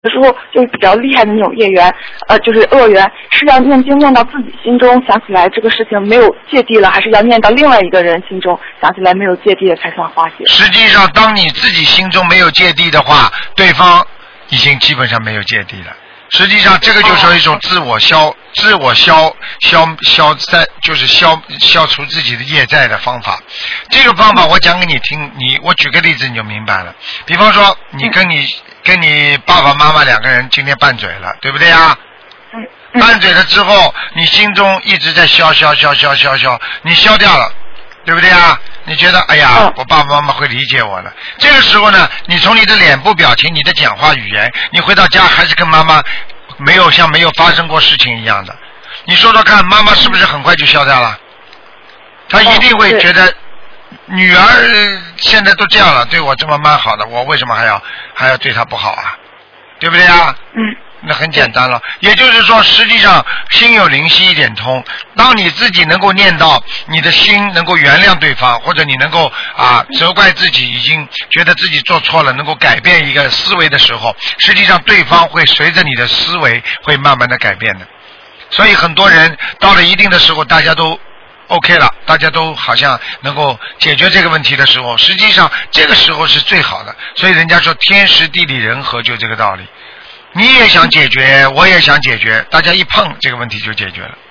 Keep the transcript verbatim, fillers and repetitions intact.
时候就是比较厉害的那种业缘，呃，就是恶缘，是要念经念到自己心中想起来这个事情没有芥蒂了，还是要念到另外一个人心中想起来没有芥蒂了才算化解？ 实际上，当你自己心中没有芥蒂的话，对方已经基本上没有芥蒂了。实际上，这个就是一种自我消、哦、自我消消消灾，就是消消除自己的业债的方法。这个方法我讲给你听，你我举个例子你就明白了。比方说，你跟你、嗯、跟你爸爸妈妈两个人今天拌嘴了，对不对啊？ 嗯。嗯拌嘴了之后，你心中一直在消消消消消消，你消掉了。对不对啊？你觉得哎呀、嗯，我爸爸妈妈会理解我的。这个时候呢，你从你的脸部表情、你的讲话语言，你回到家还是跟妈妈没有像没有发生过事情一样的。你说说看，妈妈是不是很快就消掉了？她一定会觉得女儿现在都这样了，对我这么蛮好的，我为什么还要还要对她不好啊？对不对啊？ 嗯。 那很简单了，也就是说，实际上心有灵犀一点通。当你自己能够念到，你的心能够原谅对方，或者你能够啊责怪自己已经觉得自己做错了，能够改变一个思维的时候，实际上对方会随着你的思维会慢慢的改变的。所以很多人到了一定的时候，大家都 OK 了，大家都好像能够解决这个问题的时候，实际上这个时候是最好的。所以人家说天时地利人和，就这个道理。你也想解决，我也想解决，大家一碰这个问题就解决了。